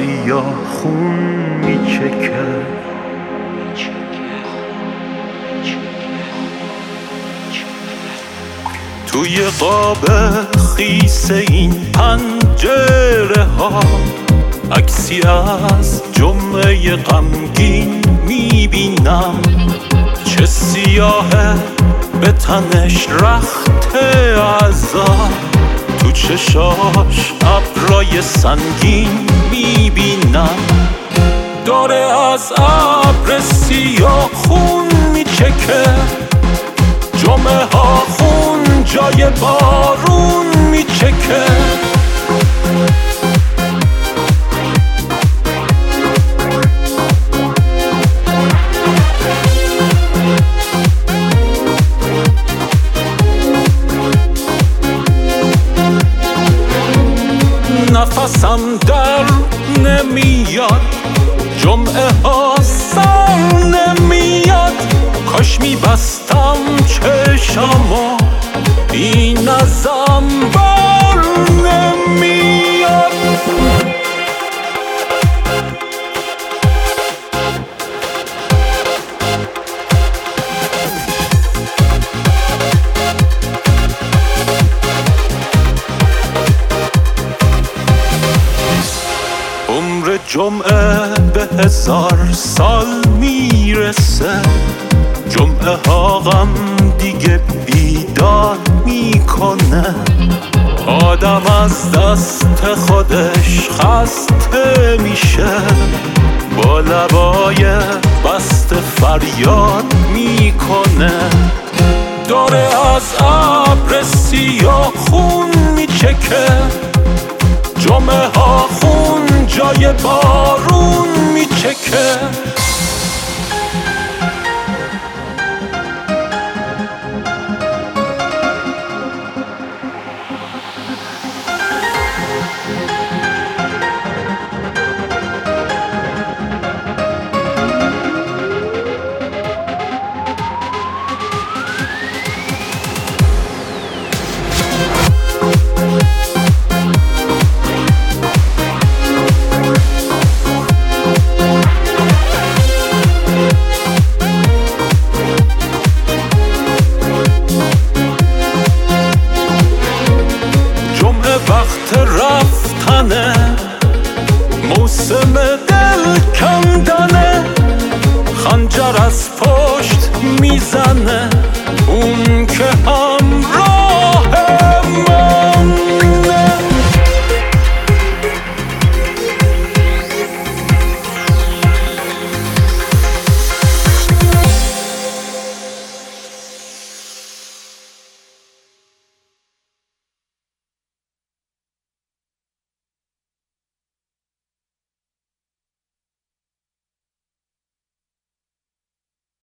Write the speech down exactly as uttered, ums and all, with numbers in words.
سیاه خون میچکه. توی قاب خیس این پنجره ها عکسی از جمعه غمگین میبینم، چه سیاهه به تنش رخت عذاب، تو چشاش ابرای سنگین میبینم، داره از ابر سیاه خون میچکه. جمعه ها خون جای بارون میچکه. نفسم در نمیاد، جمعه ها سر نمیاد، کاش میبستم چشمو این ازم بر نمیاد. عمر جمعه به هزار سال میرسه، جمعه ها غم دیگه بیدار میکنه، آدم از دست خودش خسته میشه، با لبای بسته فریاد میکنه، داره از ابر سیاه خون میچکه. جمعه ها خون جای بارون میچکه. وقت رفتنه، موسم دل کندنه، خنجر از پشت میزنه، اون